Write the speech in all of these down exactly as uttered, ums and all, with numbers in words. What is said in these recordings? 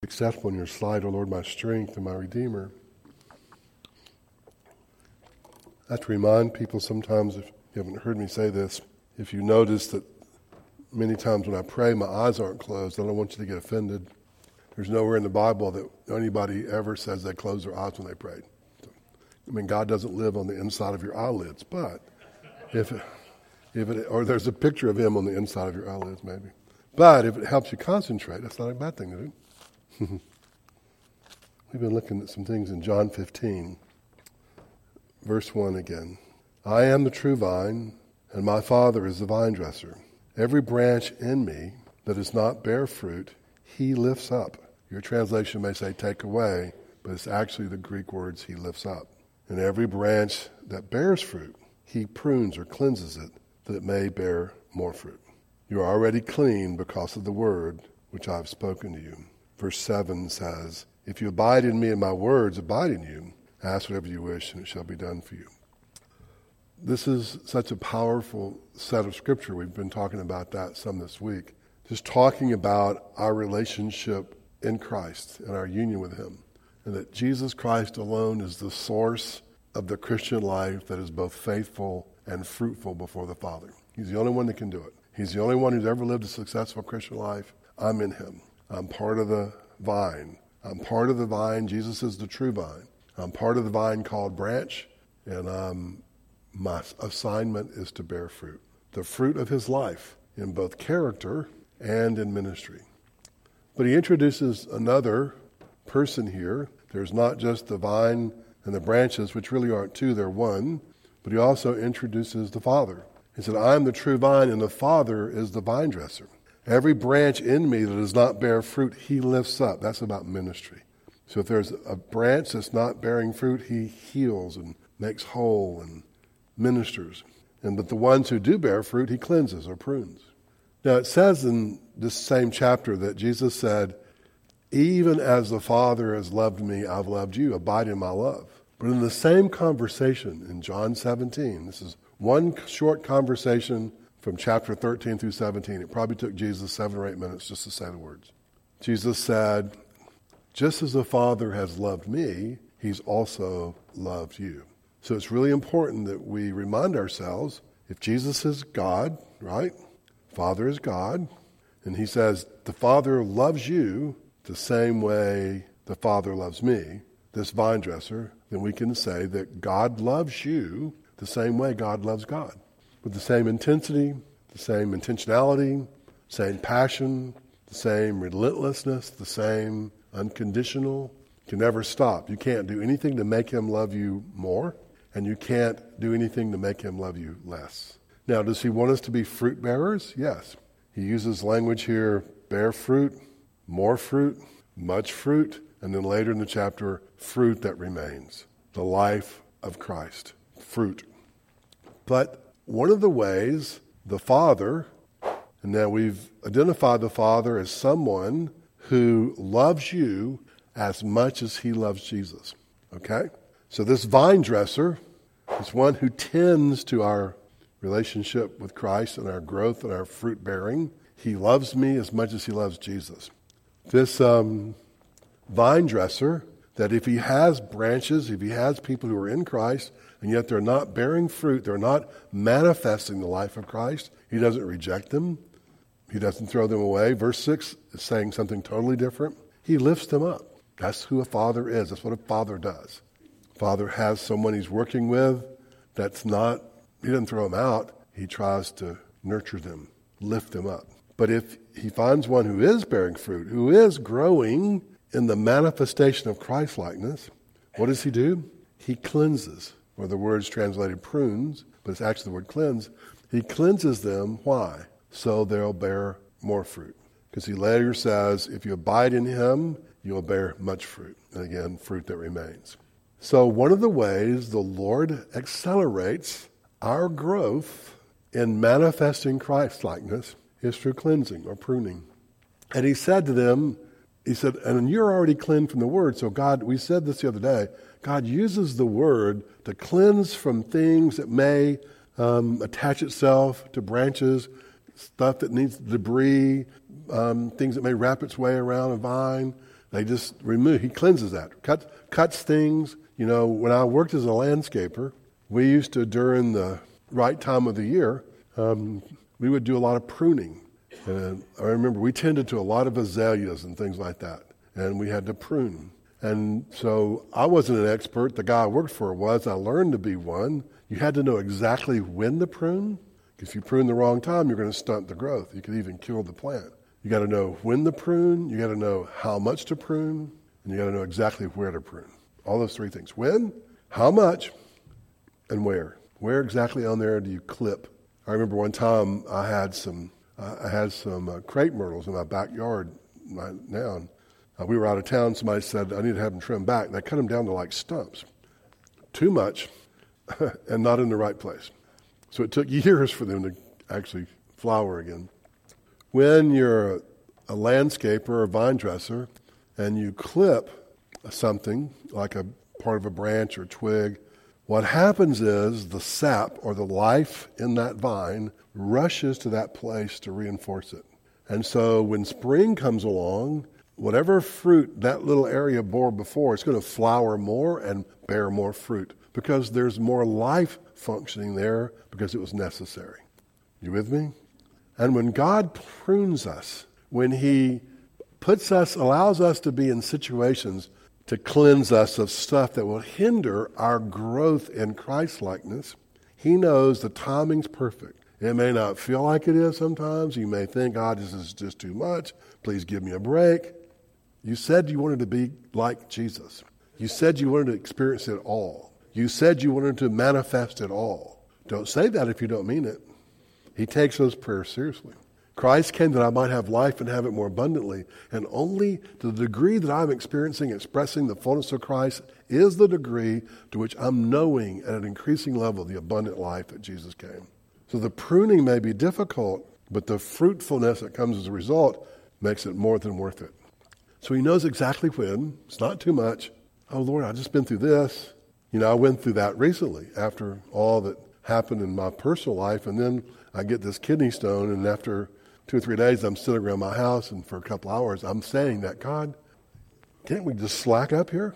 acceptable in your sight, O Lord, my strength and my Redeemer. I have to remind people sometimes, if you haven't heard me say this, if you notice that many times when I pray, my eyes aren't closed, I don't want you to get offended. There's nowhere in the Bible that anybody ever says they closed their eyes when they prayed. So, I mean, God doesn't live on the inside of your eyelids, but if it, if it, or there's a picture of him on the inside of your eyelids, maybe. But if it helps you concentrate, that's not a bad thing to do. We've been looking at some things in John fifteen, verse one again. I am the true vine, and my Father is the vine dresser. Every branch in me that does not bear fruit, he lifts up. Your translation may say take away, but it's actually the Greek words he lifts up. And every branch that bears fruit, he prunes or cleanses it, that it may bear more fruit. You are already clean because of the word which I have spoken to you. Verse seven says, if you abide in me and my words abide in you, ask whatever you wish and it shall be done for you. This is such a powerful set of scripture. We've been talking about that some this week. Just talking about our relationship in Christ and our union with him. And that Jesus Christ alone is the source of the Christian life that is both faithful and fruitful before the Father. He's the only one that can do it. He's the only one who's ever lived a successful Christian life. I'm in him. I'm part of the vine. I'm part of the vine. Jesus is the true vine. I'm part of the vine called branch, and um, my assignment is to bear fruit. The fruit of his life in both character and in ministry. But he introduces another person here. There's not just the vine and the branches, which really aren't two, they're one. But he also introduces the Father. He said, I am the true vine, and the Father is the vine dresser. Every branch in me that does not bear fruit, he lifts up. That's about ministry. So if there's a branch that's not bearing fruit, he heals and makes whole and ministers. And but the ones who do bear fruit, he cleanses or prunes. Now it says in this same chapter that Jesus said, even as the Father has loved me, I've loved you. Abide in my love. But in the same conversation in John seventeen, this is one short conversation from chapter thirteen through seventeen. It probably took Jesus seven or eight minutes just to say the words. Jesus said, just as the Father has loved me, he's also loved you. So it's really important that we remind ourselves, if Jesus is God, right? Father is God. And he says, the Father loves you the same way the Father loves me, this vine dresser, then we can say that God loves you the same way God loves God. With the same intensity, the same intentionality, same passion, the same relentlessness, the same unconditional. You can never stop. You can't do anything to make him love you more, and you can't do anything to make him love you less. Now, does he want us to be fruit bearers? Yes. He uses language here, bear fruit, more fruit, much fruit, and then later in the chapter, fruit that remains. The life of Christ. Fruit. But one of the ways the Father, and now we've identified the Father as someone who loves you as much as he loves Jesus. Okay? So this vine dresser is one who tends to our relationship with Christ and our growth and our fruit bearing. He loves me as much as he loves Jesus. This um, vine dresser, that if he has branches, if he has people who are in Christ, and yet they're not bearing fruit, they're not manifesting the life of Christ, he doesn't reject them. He doesn't throw them away. Verse six is saying something totally different. He lifts them up. That's who a father is. That's what a father does. Father has someone he's working with that's not, he doesn't throw them out. He tries to nurture them, lift them up. But if he finds one who is bearing fruit, who is growing in the manifestation of Christ-likeness, what does he do? He cleanses, or the word's translated prunes, but it's actually the word cleanse. He cleanses them. Why? So they'll bear more fruit. Because he later says, if you abide in him, you'll bear much fruit. And again, fruit that remains. So one of the ways the Lord accelerates our growth in manifesting Christ-likeness is through cleansing or pruning. And he said to them, he said, and you're already cleansed from the word. So God, we said this the other day, God uses the word to cleanse from things that may um, attach itself to branches, stuff that needs debris, um, things that may wrap its way around a vine, They just remove, he cleanses that, cuts, cuts things. You know, when I worked as a landscaper, we used to, during the right time of the year, um, we would do a lot of pruning. And I remember we tended to a lot of azaleas and things like that, and we had to prune. And so I wasn't an expert. The guy I worked for was. I learned to be one. You had to know exactly when to prune. If you prune the wrong time, you're going to stunt the growth. You could even kill the plant. You got to know when to prune. You got to know how much to prune, and you got to know exactly where to prune. All those three things: when, how much, and where. Where exactly on there do you clip? I remember one time I had some uh, I had some uh, crepe myrtles in my backyard right now. Uh, we were out of town. Somebody said I need to have them trimmed back, and I cut them down to like stumps. Too much, and not in the right place. So it took years for them to actually flower again. When you're a, a landscaper or a vine dresser and you clip something like a part of a branch or twig, what happens is the sap or the life in that vine rushes to that place to reinforce it. And so when spring comes along, whatever fruit that little area bore before, it's going to flower more and bear more fruit because there's more life functioning there because it was necessary. You with me? And when God prunes us, when he puts us, allows us to be in situations to cleanse us of stuff that will hinder our growth in Christ-likeness, he knows the timing's perfect. It may not feel like it is sometimes. You may think, God, this is just too much. Please give me a break. You said you wanted to be like Jesus. You said you wanted to experience it all. You said you wanted to manifest it all. Don't say that if you don't mean it. He takes those prayers seriously. Christ came that I might have life and have it more abundantly. And only to the degree that I'm experiencing, expressing the fullness of Christ is the degree to which I'm knowing at an increasing level the abundant life that Jesus came. So the pruning may be difficult, but the fruitfulness that comes as a result makes it more than worth it. So he knows exactly when. It's not too much. Oh, Lord, I've just been through this. You know, I went through that recently after all that happened in my personal life, and then I get this kidney stone, and after two or three days, I'm sitting around my house, and for a couple hours, I'm saying that, God, can't we just slack up here?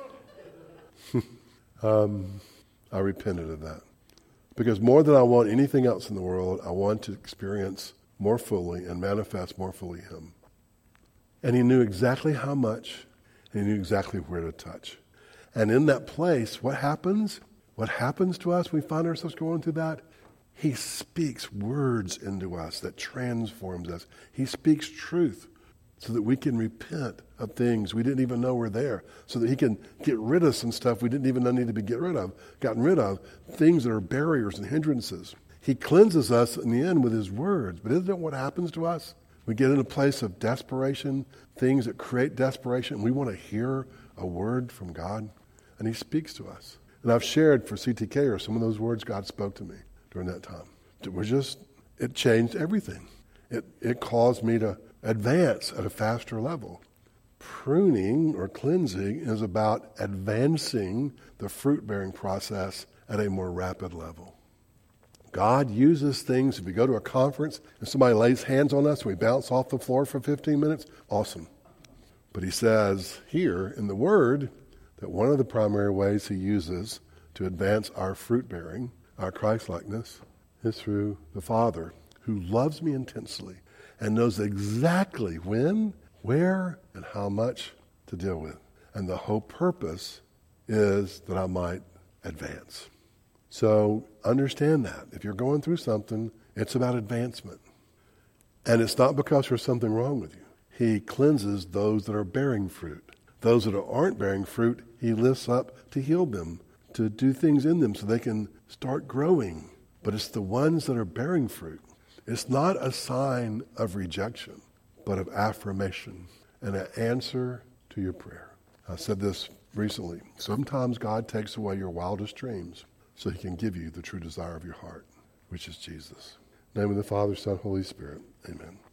um, I repented of that. Because more than I want anything else in the world, I want to experience more fully and manifest more fully him. And he knew exactly how much, and he knew exactly where to touch. And in that place, what happens? What happens to us when we find ourselves going through that? He speaks words into us that transforms us. He speaks truth so that we can repent of things we didn't even know were there, so that he can get rid of some stuff we didn't even know needed to be get rid of, gotten rid of, things that are barriers and hindrances. He cleanses us in the end with his words. But isn't that what happens to us? We get in a place of desperation, things that create desperation, and we want to hear a word from God, and he speaks to us. And I've shared for C T K or some of those words God spoke to me during that time. It was just, it changed everything. It it caused me to advance at a faster level. Pruning or cleansing is about advancing the fruit-bearing process at a more rapid level. God uses things. If we go to a conference and somebody lays hands on us and we bounce off the floor for fifteen minutes, awesome. But he says here in the Word that one of the primary ways he uses to advance our fruit-bearing, our Christ-likeness, is through the Father, who loves me intensely and knows exactly when, where, and how much to deal with. And the whole purpose is that I might advance. So understand that. If you're going through something, it's about advancement. And it's not because there's something wrong with you. He cleanses those that are bearing fruit. Those that aren't bearing fruit, he lifts up to heal them, to do things in them so they can start growing. But it's the ones that are bearing fruit. It's not a sign of rejection, but of affirmation and an answer to your prayer. I said this recently. Sometimes God takes away your wildest dreams so he can give you the true desire of your heart, which is Jesus. In the name of the Father, Son, Holy Spirit. Amen.